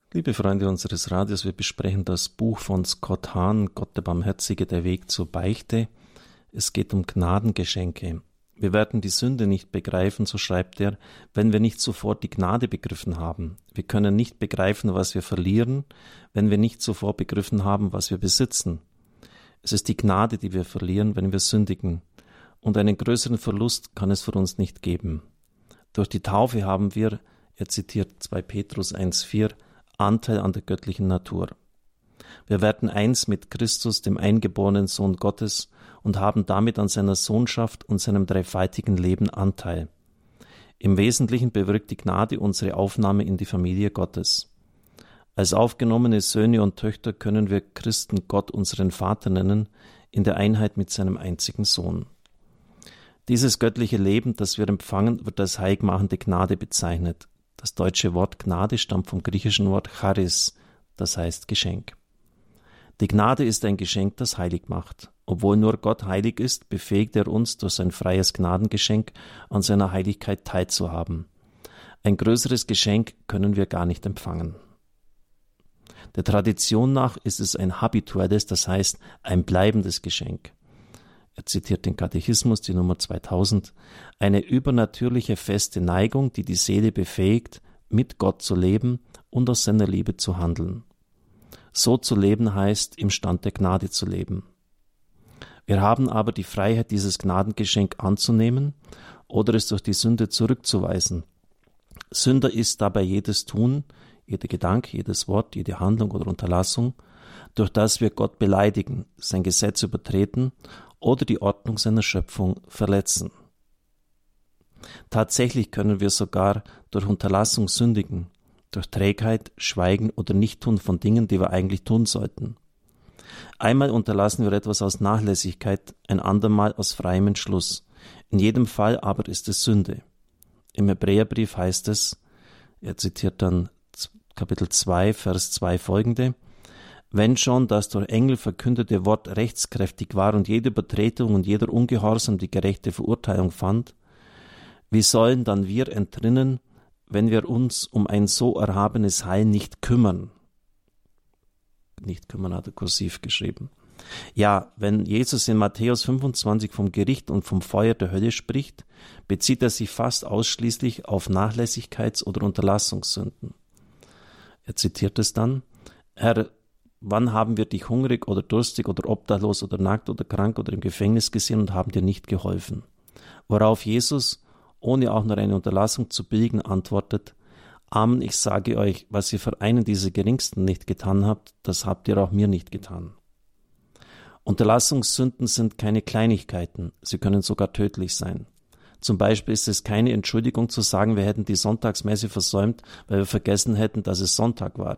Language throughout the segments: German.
Liebe Freunde unseres Radios, wir besprechen das Buch von Scott Hahn, Gott der Barmherzige, der Weg zur Beichte. Es geht um Gnadengeschenke. Wir werden die Sünde nicht begreifen, so schreibt er, wenn wir nicht sofort die Gnade begriffen haben. Wir können nicht begreifen, was wir verlieren, wenn wir nicht sofort begriffen haben, was wir besitzen. Es ist die Gnade, die wir verlieren, wenn wir sündigen. Und einen größeren Verlust kann es für uns nicht geben. Durch die Taufe haben wir, er zitiert 2 Petrus 1,4, Anteil an der göttlichen Natur. Wir werden eins mit Christus, dem eingeborenen Sohn Gottes, und haben damit an seiner Sohnschaft und seinem dreifaltigen Leben Anteil. Im Wesentlichen bewirkt die Gnade unsere Aufnahme in die Familie Gottes. Als aufgenommene Söhne und Töchter können wir Christen Gott unseren Vater nennen, in der Einheit mit seinem einzigen Sohn. Dieses göttliche Leben, das wir empfangen, wird als heiligmachende Gnade bezeichnet. Das deutsche Wort Gnade stammt vom griechischen Wort Charis, das heißt Geschenk. Die Gnade ist ein Geschenk, das heilig macht. Obwohl nur Gott heilig ist, befähigt er uns durch sein freies Gnadengeschenk an seiner Heiligkeit teilzuhaben. Ein größeres Geschenk können wir gar nicht empfangen. Der Tradition nach ist es ein habituelles, das heißt ein bleibendes Geschenk. Er zitiert den Katechismus, die Nummer 2000, eine übernatürliche feste Neigung, die die Seele befähigt, mit Gott zu leben und aus seiner Liebe zu handeln. So zu leben heißt, im Stand der Gnade zu leben. Wir haben aber die Freiheit, dieses Gnadengeschenk anzunehmen oder es durch die Sünde zurückzuweisen. Sünder ist dabei jedes Tun, jeder Gedanke, jedes Wort, jede Handlung oder Unterlassung, durch das wir Gott beleidigen, sein Gesetz übertreten oder die Ordnung seiner Schöpfung verletzen. Tatsächlich können wir sogar durch Unterlassung sündigen, durch Trägheit, Schweigen oder Nichttun von Dingen, die wir eigentlich tun sollten. Einmal unterlassen wir etwas aus Nachlässigkeit, ein andermal aus freiem Entschluss. In jedem Fall aber ist es Sünde. Im Hebräerbrief heißt es, er zitiert dann Kapitel 2, Vers 2 folgende, wenn schon das durch Engel verkündete Wort rechtskräftig war und jede Übertretung und jeder Ungehorsam die gerechte Verurteilung fand, wie sollen dann wir entrinnen, wenn wir uns um ein so erhabenes Heil nicht kümmern? Nicht kümmern hat er kursiv geschrieben. Ja, wenn Jesus in Matthäus 25 vom Gericht und vom Feuer der Hölle spricht, bezieht er sich fast ausschließlich auf Nachlässigkeits- oder Unterlassungssünden. Er zitiert es dann, Herr, wann haben wir dich hungrig oder durstig oder obdachlos oder nackt oder krank oder im Gefängnis gesehen und haben dir nicht geholfen? Worauf Jesus, ohne auch nur eine Unterlassung zu billigen, antwortet, Amen, ich sage euch, was ihr für einen dieser Geringsten nicht getan habt, das habt ihr auch mir nicht getan. Unterlassungssünden sind keine Kleinigkeiten, sie können sogar tödlich sein. Zum Beispiel ist es keine Entschuldigung zu sagen, wir hätten die Sonntagsmesse versäumt, weil wir vergessen hätten, dass es Sonntag war.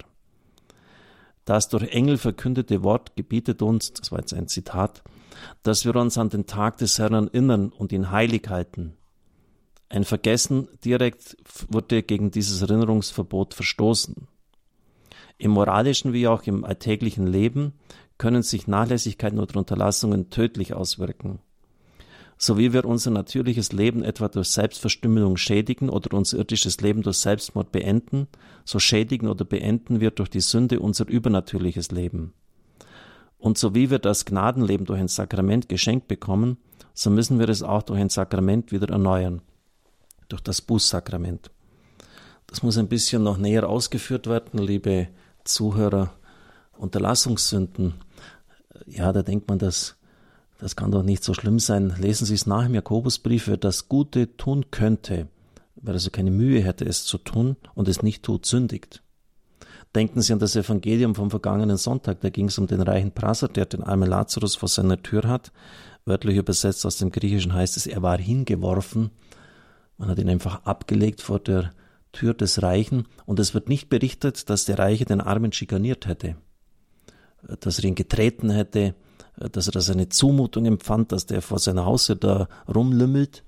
Das durch Engel verkündete Wort gebietet uns, das war jetzt ein Zitat, dass wir uns an den Tag des Herrn erinnern und ihn heilig halten. Ein Vergessen direkt wurde gegen dieses Erinnerungsverbot verstoßen. Im moralischen wie auch im alltäglichen Leben können sich Nachlässigkeiten oder Unterlassungen tödlich auswirken. So wie wir unser natürliches Leben etwa durch Selbstverstümmelung schädigen oder unser irdisches Leben durch Selbstmord beenden, so schädigen oder beenden wir durch die Sünde unser übernatürliches Leben. Und so wie wir das Gnadenleben durch ein Sakrament geschenkt bekommen, so müssen wir es auch durch ein Sakrament wieder erneuern, durch das Bußsakrament. Das muss ein bisschen noch näher ausgeführt werden, liebe Zuhörer. Unterlassungssünden, ja, da denkt man, das kann doch nicht so schlimm sein. Lesen Sie es nach im Jakobusbrief, wer das Gute tun könnte, wer also keine Mühe hätte, es zu tun und es nicht tut, sündigt. Denken Sie an das Evangelium vom vergangenen Sonntag, da ging es um den reichen Prasser, der den armen Lazarus vor seiner Tür hat. Wörtlich übersetzt aus dem Griechischen heißt es, er war hingeworfen. Man hat ihn einfach abgelegt vor der Tür des Reichen und es wird nicht berichtet, dass der Reiche den Armen schikaniert hätte, dass er ihn getreten hätte, dass er das eine Zumutung empfand, dass der vor seiner Haustür da rumlümmelt.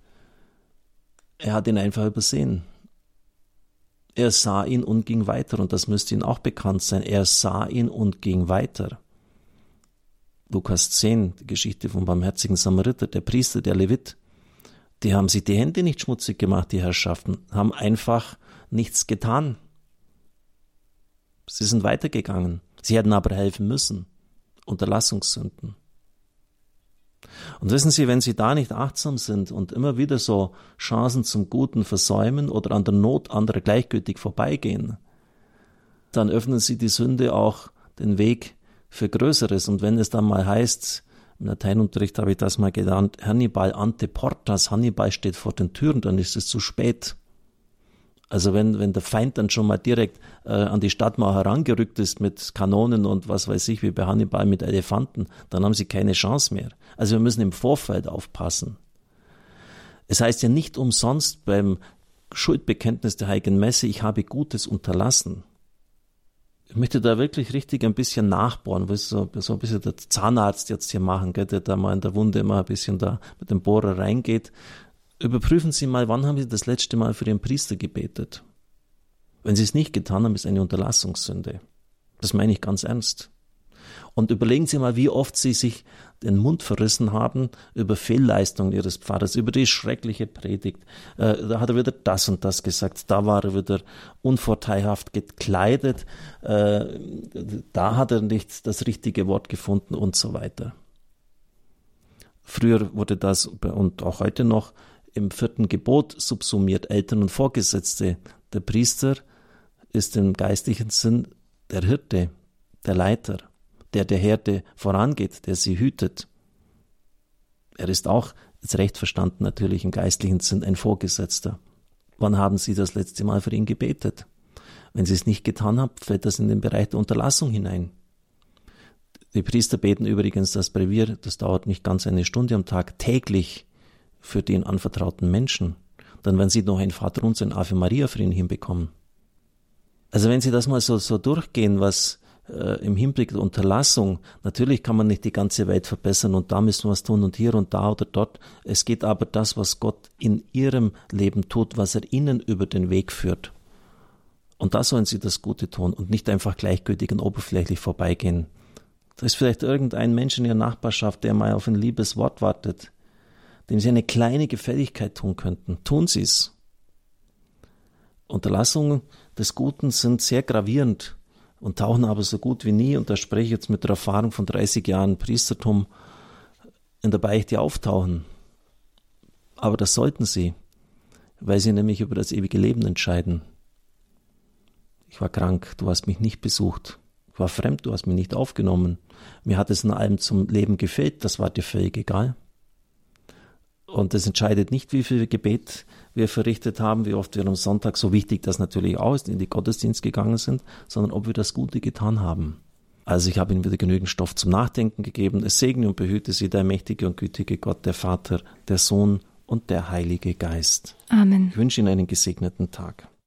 Er hat ihn einfach übersehen. Er sah ihn und ging weiter und das müsste Ihnen auch bekannt sein. Er sah ihn und ging weiter. Lukas 10, die Geschichte vom barmherzigen Samariter, der Priester, der Levit, die haben sich die Hände nicht schmutzig gemacht, die Herrschaften, haben einfach nichts getan. Sie sind weitergegangen. Sie hätten aber helfen müssen. Unterlassungssünden. Und wissen Sie, wenn Sie da nicht achtsam sind und immer wieder so Chancen zum Guten versäumen oder an der Not anderer gleichgültig vorbeigehen, dann öffnen Sie die Sünde auch den Weg für Größeres. Und wenn es dann mal heißt, im Lateinunterricht habe ich das mal gelernt, Hannibal ante portas, Hannibal steht vor den Türen, dann ist es zu spät. Also wenn der Feind dann schon mal direkt an die Stadtmauer herangerückt ist mit Kanonen und was weiß ich, wie bei Hannibal mit Elefanten, dann haben sie keine Chance mehr. Also wir müssen im Vorfeld aufpassen. Es heißt ja nicht umsonst beim Schuldbekenntnis der Heiligen Messe, ich habe Gutes unterlassen. Ich möchte da wirklich richtig ein bisschen nachbohren, was so ein bisschen der Zahnarzt jetzt hier machen, gell, der da mal in der Wunde immer ein bisschen da mit dem Bohrer reingeht. Überprüfen Sie mal, wann haben Sie das letzte Mal für Ihren Priester gebetet? Wenn Sie es nicht getan haben, ist eine Unterlassungssünde. Das meine ich ganz ernst. Und überlegen Sie mal, wie oft Sie sich den Mund verrissen haben über Fehlleistungen Ihres Pfarrers, über die schreckliche Predigt. Da hat er wieder das und das gesagt, da war er wieder unvorteilhaft gekleidet, da hat er nicht das richtige Wort gefunden und so weiter. Früher wurde das, und auch heute noch, im 4. Gebot subsumiert, Eltern und Vorgesetzte. Der Priester ist im geistlichen Sinn der Hirte, der Leiter, der Herde vorangeht, der sie hütet. Er ist auch, jetzt recht verstanden, natürlich im geistlichen Sinn ein Vorgesetzter. Wann haben Sie das letzte Mal für ihn gebetet? Wenn Sie es nicht getan haben, fällt das in den Bereich der Unterlassung hinein. Die Priester beten übrigens das Brevier, das dauert nicht ganz eine Stunde am Tag, täglich für den anvertrauten Menschen. Dann werden Sie noch ein Vaterunser und Ave Maria für ihn hinbekommen. Also wenn Sie das mal so durchgehen, was im Hinblick der Unterlassung, natürlich kann man nicht die ganze Welt verbessern und da müssen wir was tun und hier und da oder dort. Es geht aber das, was Gott in Ihrem Leben tut, was er Ihnen über den Weg führt. Und da sollen Sie das Gute tun und nicht einfach gleichgültig und oberflächlich vorbeigehen. Da ist vielleicht irgendein Mensch in Ihrer Nachbarschaft, der mal auf ein liebes Wort wartet, dem Sie eine kleine Gefälligkeit tun könnten. Tun Sie es. Unterlassungen des Guten sind sehr gravierend und tauchen aber so gut wie nie, und da spreche ich jetzt mit der Erfahrung von 30 Jahren Priestertum, in der Beichte auftauchen. Aber das sollten Sie, weil Sie nämlich über das ewige Leben entscheiden. Ich war krank, du hast mich nicht besucht. Ich war fremd, du hast mich nicht aufgenommen. Mir hat es in allem zum Leben gefehlt, das war dir völlig egal. Und das entscheidet nicht, wie viel Gebet wir verrichtet haben, wie oft wir am Sonntag, so wichtig das natürlich auch ist, in die Gottesdienst gegangen sind, sondern ob wir das Gute getan haben. Also ich habe Ihnen wieder genügend Stoff zum Nachdenken gegeben. Es segne und behüte Sie der mächtige und gütige Gott, der Vater, der Sohn und der Heilige Geist. Amen. Ich wünsche Ihnen einen gesegneten Tag.